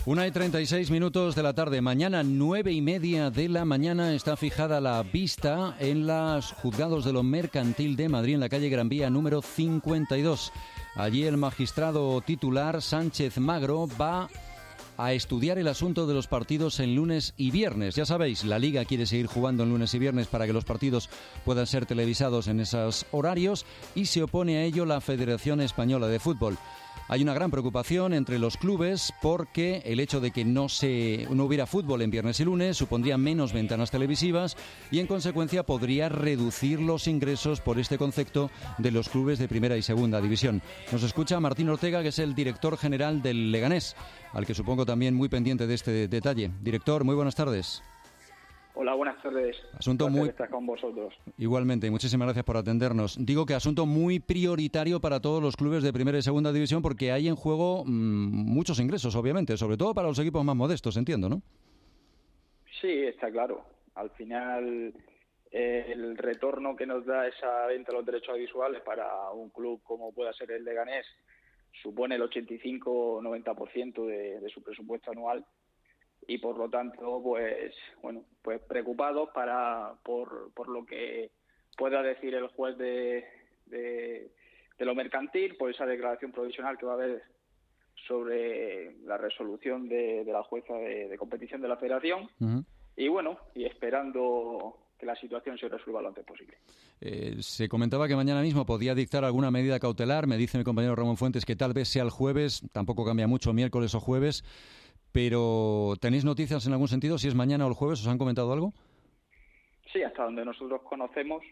1:36 de la tarde. Mañana 9:30 de la mañana está fijada la vista en los juzgados de lo mercantil de Madrid, en la calle Gran Vía número 52. Allí el magistrado titular Sánchez Magro va a estudiar el asunto de los partidos en lunes y viernes. Ya sabéis, la Liga quiere seguir jugando en lunes y viernes para que los partidos puedan ser televisados en esos horarios y se opone a ello la Federación Española de Fútbol. Hay una gran preocupación entre los clubes porque el hecho de que no hubiera fútbol en viernes y lunes supondría menos ventanas televisivas y en consecuencia podría reducir los ingresos por este concepto de los clubes de primera y segunda división. Nos escucha Martín Ortega, que es el director general del Leganés, al que supongo también muy pendiente de este detalle. Director, muy buenas tardes. Hola, buenas tardes. Asunto muy estar con vosotros. Igualmente, muchísimas gracias por atendernos. Digo que asunto muy prioritario para todos los clubes de primera y segunda división porque hay en juego muchos ingresos, obviamente, sobre todo para los equipos más modestos, entiendo, ¿no? Sí, está claro. Al final, el retorno que nos da esa venta de los derechos audiovisuales para un club como pueda ser el Leganés supone el 85-90% de su presupuesto anual. Y por lo tanto, pues preocupados por lo que pueda decir el juez de lo mercantil, por esa declaración provisional que va a haber sobre la resolución de la jueza de competición de la Federación. Uh-huh. Y esperando que la situación se resuelva lo antes posible. Se comentaba que mañana mismo podía dictar alguna medida cautelar. Me dice mi compañero Ramón Fuentes que tal vez sea el jueves, tampoco cambia mucho, miércoles o jueves. Pero, ¿tenéis noticias en algún sentido? Si es mañana o el jueves, ¿os han comentado algo? Sí, hasta donde nosotros conocemos,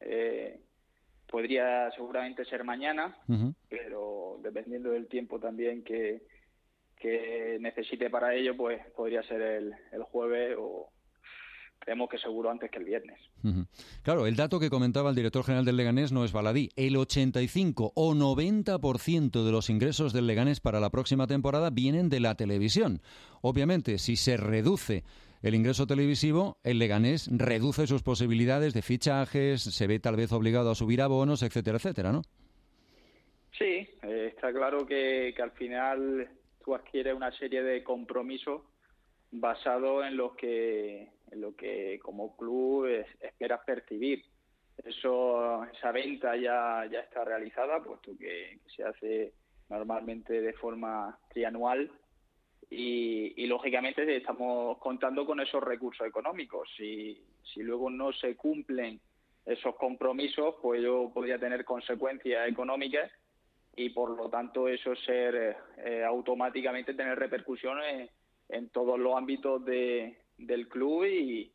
podría seguramente ser mañana, uh-huh. Pero dependiendo del tiempo también que necesite para ello, pues podría ser el jueves o creemos que seguro antes que el viernes. Uh-huh. Claro, el dato que comentaba el director general del Leganés no es baladí. El 85 o 90% de los ingresos del Leganés para la próxima temporada vienen de la televisión. Obviamente, si se reduce el ingreso televisivo, el Leganés reduce sus posibilidades de fichajes, se ve tal vez obligado a subir abonos, etcétera, etcétera, ¿no? Sí, está claro que al final tú adquieres una serie de compromisos basado en lo que como club esperas percibir. Esa venta ya está realizada, puesto que se hace normalmente de forma trianual y lógicamente estamos contando con esos recursos económicos. Si luego no se cumplen esos compromisos, pues yo podría tener consecuencias económicas y por lo tanto eso automáticamente tener repercusiones en todos los ámbitos del club y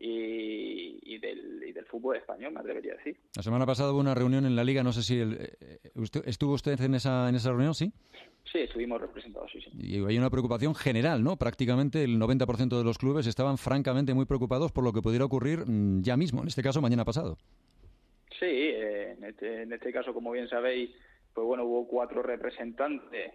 del fútbol español, me atrevería a decir. La semana pasada hubo una reunión en la Liga, no sé si ¿estuvo usted en esa reunión, sí? Sí, estuvimos representados, sí. Y hay una preocupación general, ¿no? Prácticamente el 90% de los clubes estaban francamente muy preocupados por lo que pudiera ocurrir ya mismo, en este caso mañana pasado. Sí, en este caso, como bien sabéis, pues hubo 4 representantes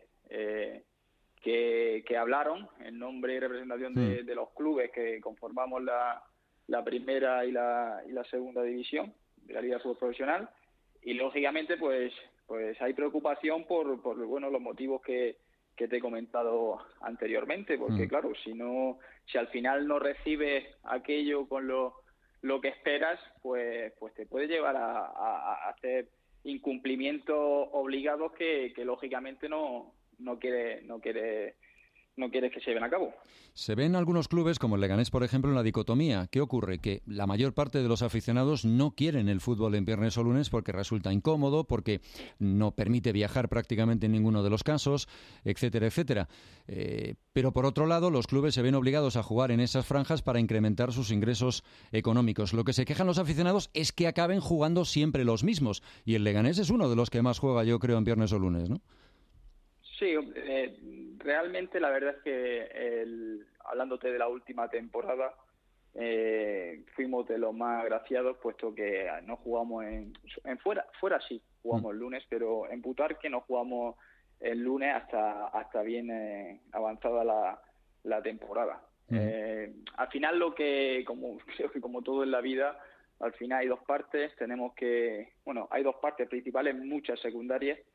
que hablaron en nombre y representación de los clubes que conformamos la primera y la segunda división de la Liga de Fútbol Profesional y lógicamente pues hay preocupación por los motivos que te he comentado anteriormente, porque claro, si al final no recibes aquello con lo que esperas, pues te puede llevar a hacer incumplimientos obligados que lógicamente no quieres que se lleven a cabo. Se ven algunos clubes, como el Leganés, por ejemplo, en la dicotomía. ¿Qué ocurre? Que la mayor parte de los aficionados no quieren el fútbol en viernes o lunes porque resulta incómodo, porque no permite viajar prácticamente en ninguno de los casos, etcétera, etcétera. Pero por otro lado, los clubes se ven obligados a jugar en esas franjas para incrementar sus ingresos económicos. Lo que se quejan los aficionados es que acaben jugando siempre los mismos. Y el Leganés es uno de los que más juega, yo creo, en viernes o lunes, ¿no? Sí, realmente la verdad es que hablándote de la última temporada fuimos de los más agraciados, puesto que no jugamos en fuera sí jugamos el lunes, pero en Butarque no jugamos el lunes hasta bien avanzada la temporada. Al final creo que como todo en la vida, al final hay dos partes, hay dos partes principales, muchas secundarias,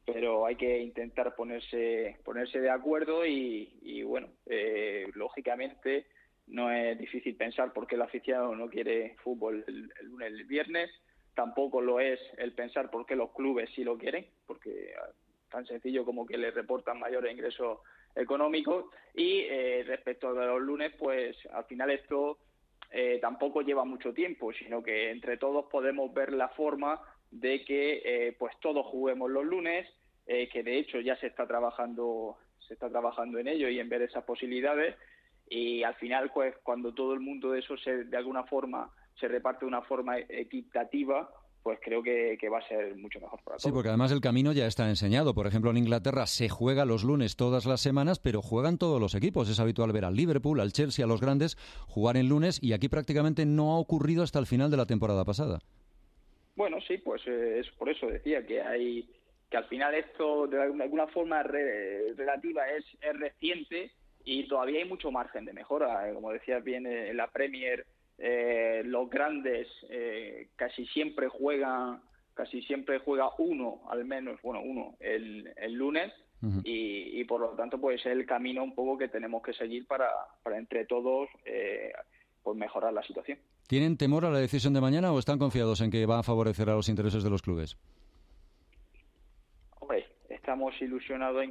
pero hay que intentar ponerse de acuerdo y bueno, lógicamente no es difícil pensar por qué el aficionado no quiere fútbol el lunes y el viernes, tampoco lo es el pensar por qué los clubes sí lo quieren, porque tan sencillo como que les reportan mayores ingresos económicos. Y respecto a los lunes, pues al final esto tampoco lleva mucho tiempo, sino que entre todos podemos ver la forma de que pues todos juguemos los lunes, que de hecho ya se está trabajando en ello y en ver esas posibilidades, y al final pues cuando todo el mundo de eso de alguna forma se reparte de una forma equitativa, pues creo que va a ser mucho mejor para todos. Sí, porque además el camino ya está enseñado. Por ejemplo, en Inglaterra se juega los lunes todas las semanas, pero juegan todos los equipos. Es habitual ver al Liverpool, al Chelsea, a los grandes jugar en lunes, y aquí prácticamente no ha ocurrido hasta el final de la temporada pasada. Bueno, sí, pues es por eso decía que al final esto de alguna forma relativa es reciente y todavía hay mucho margen de mejora. Como decías bien, en la Premier los grandes casi siempre juega uno, al menos, uno el lunes. Uh-huh. Y por lo tanto pues es el camino un poco que tenemos que seguir para entre todos pues mejorar la situación. ¿Tienen temor a la decisión de mañana o están confiados en que va a favorecer a los intereses de los clubes? Hombre, estamos ilusionados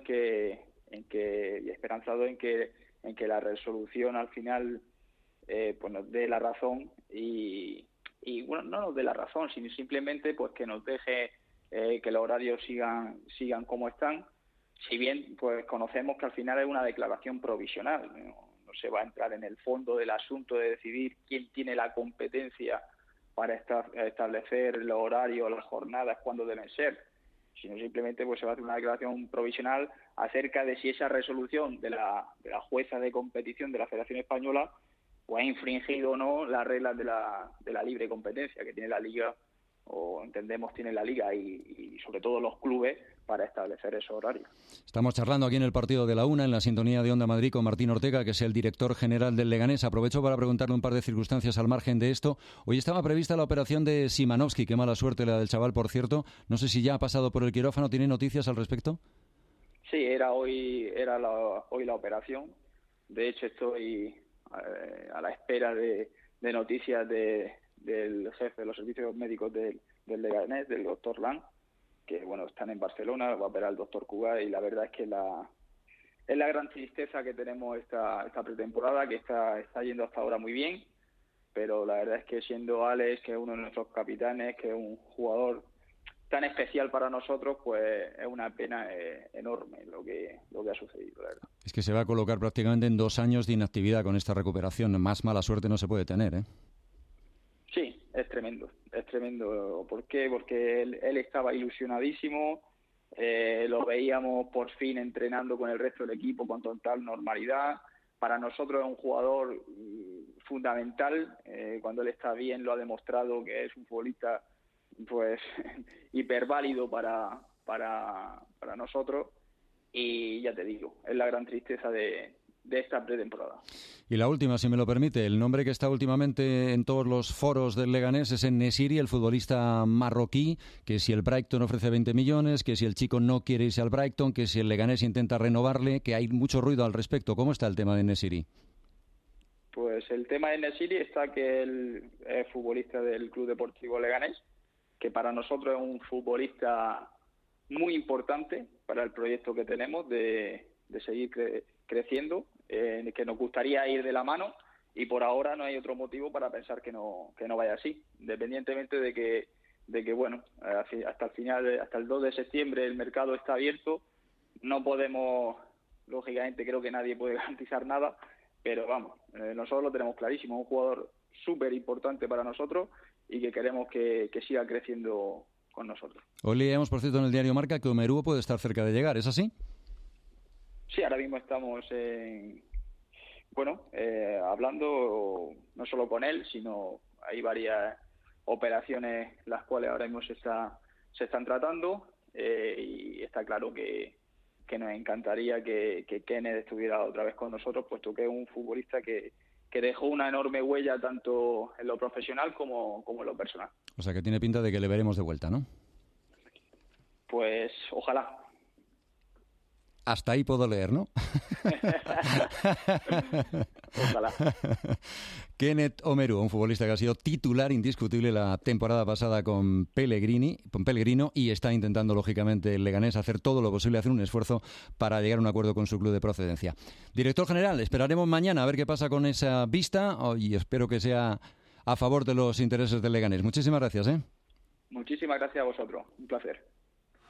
y esperanzados en que la resolución al final pues nos dé la razón y bueno, no nos dé la razón, sino simplemente pues que nos deje que los horarios sigan como están, si bien pues conocemos que al final es una declaración provisional, no se va a entrar en el fondo del asunto de decidir quién tiene la competencia para establecer los horarios, las jornadas, cuándo deben ser, sino simplemente pues se va a hacer una declaración provisional acerca de si esa resolución de la jueza de competición de la Federación Española pues ha infringido o no las reglas de la libre competencia que tiene la Liga, o entendemos tiene la Liga y sobre todo los clubes, para establecer esos horarios. Estamos charlando aquí en el partido de la Una, en la sintonía de Onda Madrid, con Martín Ortega, que es el director general del Leganés. Aprovecho para preguntarle un par de circunstancias al margen de esto. Hoy estaba prevista la operación de Szymanowski, qué mala suerte la del chaval, por cierto. No sé si ya ha pasado por el quirófano, ¿tiene noticias al respecto? Sí, era hoy la operación. De hecho, estoy a la espera de noticias del jefe de los servicios médicos del Leganés, del doctor Lang, que bueno, están en Barcelona, va a ver al doctor Cugat, y la verdad es que es la gran tristeza que tenemos esta pretemporada, que está yendo hasta ahora muy bien, pero la verdad es que siendo Alex, que es uno de nuestros capitanes, que es un jugador tan especial para nosotros, pues es una pena enorme lo que ha sucedido, la verdad. Es que se va a colocar prácticamente en 2 años de inactividad con esta recuperación. Más mala suerte no se puede tener, ¿eh? Sí, es tremendo. ¿Por qué? Porque él estaba ilusionadísimo, lo veíamos por fin entrenando con el resto del equipo con total normalidad. Para nosotros es un jugador fundamental, cuando él está bien lo ha demostrado, que es un futbolista pues hiperválido para nosotros, y ya te digo, es la gran tristeza de esta pretemporada. Y la última, si me lo permite, el nombre que está últimamente en todos los foros del Leganés es En-Nesyri, el futbolista marroquí, que si el Brighton ofrece 20 millones, que si el chico no quiere irse al Brighton, que si el Leganés intenta renovarle, que hay mucho ruido al respecto. ¿Cómo está el tema de En-Nesyri? Pues el tema de En-Nesyri está que él es futbolista del Club Deportivo Leganés, que para nosotros es un futbolista muy importante para el proyecto que tenemos de seguir creciendo, que nos gustaría ir de la mano, y por ahora no hay otro motivo para pensar que no vaya así, independientemente de que bueno, hasta el final, hasta el 2 de septiembre el mercado está abierto. No podemos, lógicamente creo que nadie puede garantizar nada, pero vamos, nosotros lo tenemos clarísimo, un jugador súper importante para nosotros y que queremos que siga creciendo con nosotros. Hoy leíamos, por cierto, en el diario Marca que Omeruo puede estar cerca de llegar, ¿es así? Sí, ahora mismo estamos hablando no solo con él, sino hay varias operaciones las cuales ahora mismo se están tratando, y está claro que nos encantaría que Kenneth estuviera otra vez con nosotros, puesto que es un futbolista que dejó una enorme huella tanto en lo profesional como en lo personal. O sea que tiene pinta de que le veremos de vuelta, ¿no? Pues ojalá. hasta ahí puedo leer, ¿no? Ojalá. Kenneth Omeru, un futbolista que ha sido titular indiscutible la temporada pasada con Pellegrino, y está intentando, lógicamente, el Leganés hacer todo lo posible, hacer un esfuerzo para llegar a un acuerdo con su club de procedencia. Director general, esperaremos mañana a ver qué pasa con esa vista y espero que sea a favor de los intereses del Leganés. Muchísimas gracias. Muchísimas gracias a vosotros. Un placer.